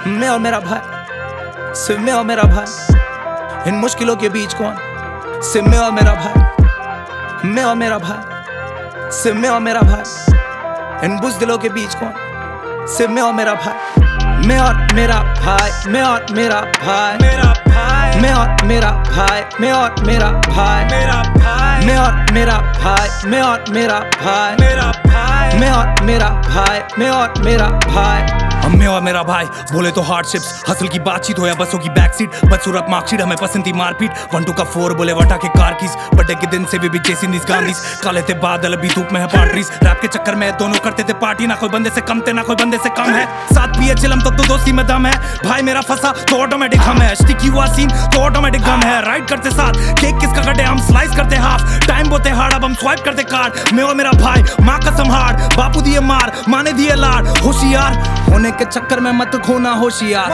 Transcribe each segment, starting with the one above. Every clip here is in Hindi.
मैं और मेरा भाई, सिर्फ मैं और मेरा भाई। इन मुश्किलों के बीच कौन? सिर्फ मैं और मेरा भाई, मैं और मेरा भाई, सिर्फ मैं और मेरा भाई। इन बुज़दिलों के बीच कौन? सिर्फ मैं और मेरा भाई, मैं और मेरा भाई, मैं और मेरा भाई, मेरा भाई, मैं और मेरा भाई, मैं और मेरा भाई, मेरा भाई, मैं और मेरा भाई, मैं और मेरा भाई, मेरा भाई, मैं और मेरा भाई, मैं और मेरा भाई। हम मैं और मेरा भाई बोले तो हार्डशिप्स, हसल की बातचीत हो या बसों की बैक सीट, बदसूरत मार्कशीट हमें पसंद थी मारपीट। 1 2 का 4 बोले वटा के कार कीज, बर्थडे के दिन से भी चेसिंग दिस गांधीज। काले थे बादल अभी धूप में है पार्टीज, रैप के चक्कर में दोनों करते थे पार्टी। ना कोई बंदे से कम थे ना कोई बंदे से कम है, साथ पिए चिलम तब तो दोस्ती में दम है। भाई मेरा फंसा तो ऑटोमेटिक हम है, स्टिकी हुआ सीन तो ऑटोमेटिक गम है। राइड करते साथ केक किसका कटे हम स्लाइस करते हाफ, टाइम बोते हार्ड अब हम स्वाइप करते कार्ड। मैं और मेरा भाई माँ कसम हार्ड, बापू दिए मार माने दिए लाड। होशियार होने के चक्कर में मत खोना होशियार,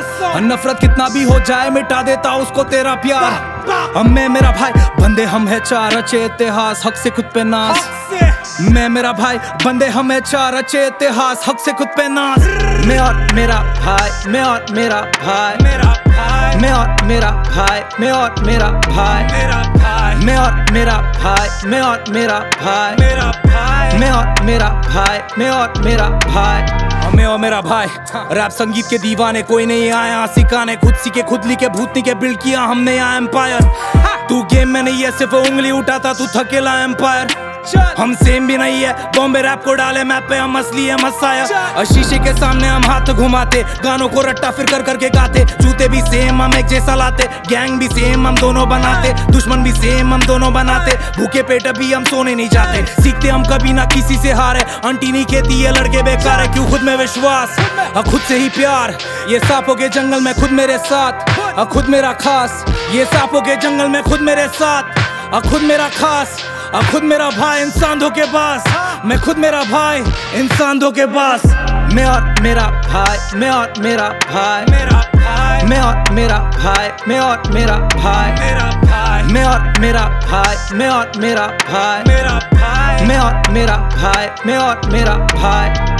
नफरत कितना भी हो जाए मिटा देता उसको तेरा प्यार। हम मैं मेरा भाई बंदे हम है चार, रचे इतिहास हक से खुद पे नाज। मैं मेरा भाई बंदे हम है चार, रचे इतिहास हक से खुद पे नाज। मैं और मेरा भाई, मैं और मेरा भाई, मेरा भाई, मैं और मेरा भाई, मैं और मेरा भाई, मेरा भाई, मैं और मेरा भाई, मैं और मेरा भाई, मेरा भाई, मैं और मेरा भाई, मैं और मेरा भाई। मैं और मेरा भाई रैप संगीत के दीवाने, कोई नहीं आया सिखाने, खुद सीखे खुद लिखे भूतनी के बिल्ड किया हमने यहाँ एम्पायर। तू गेम में नहीं है सिर्फ उंगली उठाता तू थकेला एम्पायर। हम सेम भी नहीं है, बॉम्बे रैप को डाले मैप पे हम असली है मसाया। शीशे के सामने हम हाथ घुमाते, गानों को रट्टा फिर कर करके गाते। जूते भी सेम हम एक जैसा लाते, गैंग भी सेम हम दोनों बनाते, दुश्मन भी सेम हम दोनों बनाते। भूखे पेट अभी हम सोने नहीं जाते, सीखते हम कभी ना किसी से हारे। आंटी नहीं कहती ये लड़के बेकार है, क्यों खुद में विश्वास खुद से ही प्यार। ये सांपों के जंगल में खुद मेरे साथ खुद मेरा खास। ये सांपों के जंगल में खुद मेरे साथ खुद मेरा खास। खुद मेरा भाई इंसान धोखेबाज, मैं खुद मेरा भाई इंसान धोखेबाज। मैं और मेरा भाई, मैं और मेरा भाई, मेरा भाई, मैं और मेरा भाई, मैं और मेरा भाई, मेरा भाई, मैं और मेरा भाई, मैं और मेरा भाई, मेरा भाई, मैं और मेरा भाई, मैं और मेरा भाई।